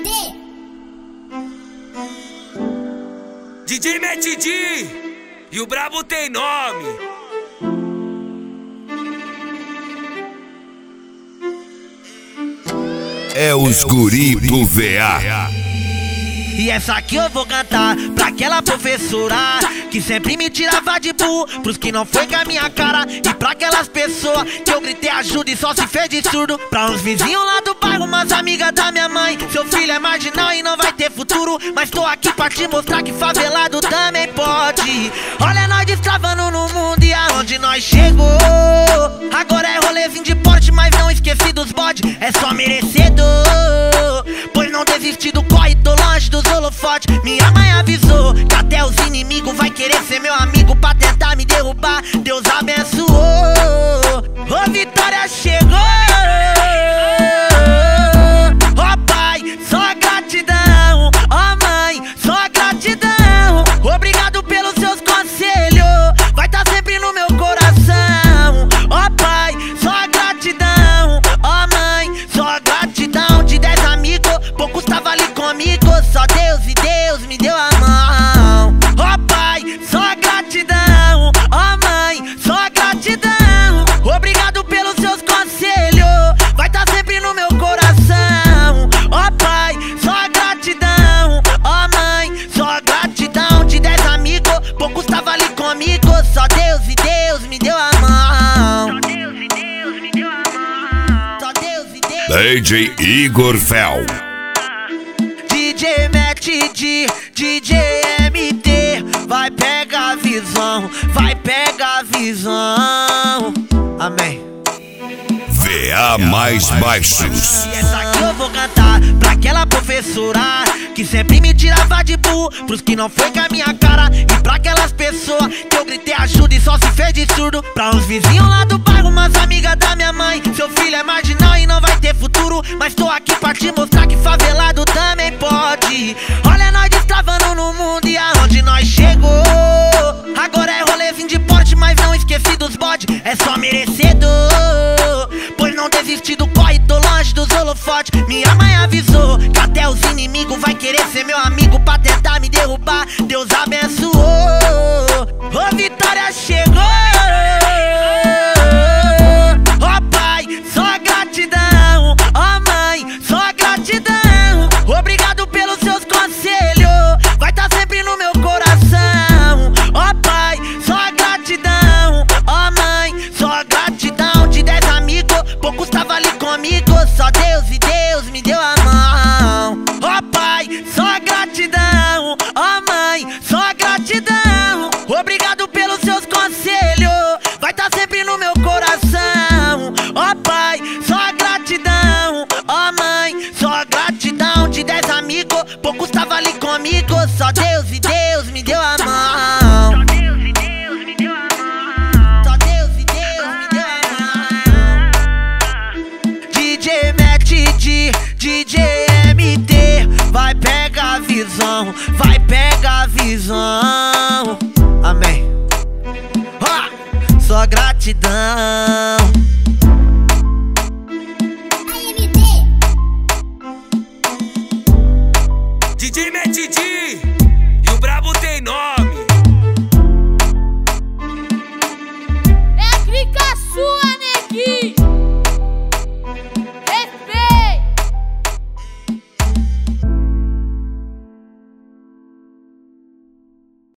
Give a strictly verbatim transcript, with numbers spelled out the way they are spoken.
D J Matt D e o brabo tem nome. É os guri do V A. E essa aqui eu vou cantar pra aquela professora que sempre me tirava de burro, pros que não foi com a minha cara. E pra aquelas pessoas que eu gritei ajuda e só se fez de surdo. Pra uns vizinhos lá do bairro, umas amigas da minha mãe. Seu filho é marginal e não vai ter futuro, mas tô aqui pra te mostrar que favelado também pode. Olha nós destravando no mundo e aonde nós chegou. Agora é rolezinho de porte, mas não esqueci dos bode. É só merecedor, pois não desisti do corre, tô longe dos holofotes. Minha mãe avisou que até os inimigos vai querer ser meu amigo pra tentar me derrubar. Deus abençoou, ô vitória chegou. Ó pai, só gratidão. Ó mãe, só gratidão. Obrigado pelos seus conselhos, vai tá sempre no meu coração. Ó pai, só gratidão. Ó mãe, só gratidão. De dez amigos, poucos tava ali comigo. Só Deus e Deus me deu a mão. Ó pai, só gratidão. Ó mãe, só gratidão. Obrigado pelos seus conselhos, vai tá sempre no meu coração. Ó pai, só gratidão. Ó mãe, só gratidão. De dez amigos, poucos tava ali comigo. Só Deus e Deus me deu a mão. Só Deus e Deus me deu a mão. Só Deus e Deus. D J Igor Fel, D J Matt D, D J M T, vai pegar a visão, vai pegar a visão. Amém. V A mais baixos. E essa aqui eu vou cantar pra aquela professora que sempre me tirava de burro, pros que não foi com a minha cara. E pra aquelas pessoas que eu gritei ajuda e só se fez de surdo. Pra uns vizinhos lá do bairro, umas amigas da minha mãe. Seu filho é marginal e não vai ter futuro, mas tô aqui pra te mostrar que favelado também pode. Olha nós destravando no mundo e aonde nós chegou. Agora é rolezinho de porte, mas não esqueci dos bode. É só merecedor, pois não desisti do corre, tô longe dos holofotes. Minha mãe avisou que até os inimigos vai querer ser meu amigo pra tentar me derrubar. Deus abençoou, ô vitória chegou. Ó pai, só gratidão. Ó mãe, só gratidão. Obrigado pelos seus conselhos, vai tá sempre no meu coração. Ó pai, só gratidão. Ó mãe, só gratidão. De dez amigos, poucos tava ali comigo. Só Deus e Deus me deu a mão. Ó pai, só gratidão. Ó mãe, só gratidão. Obrigado pelos seus conselhos, vai tá sempre no meu coração. Ó pai, só gratidão. Ó mãe, só gratidão. De dez amigos, poucos tava ali comigo. Só Deus e Deus me deu a mão. Só Deus e Deus me deu a mão. Só Deus e Deus me deu a mão. D J Matt D, D J M T, vai pegar a visão, vai pegar a visão. Amém. Ó, só gratidão.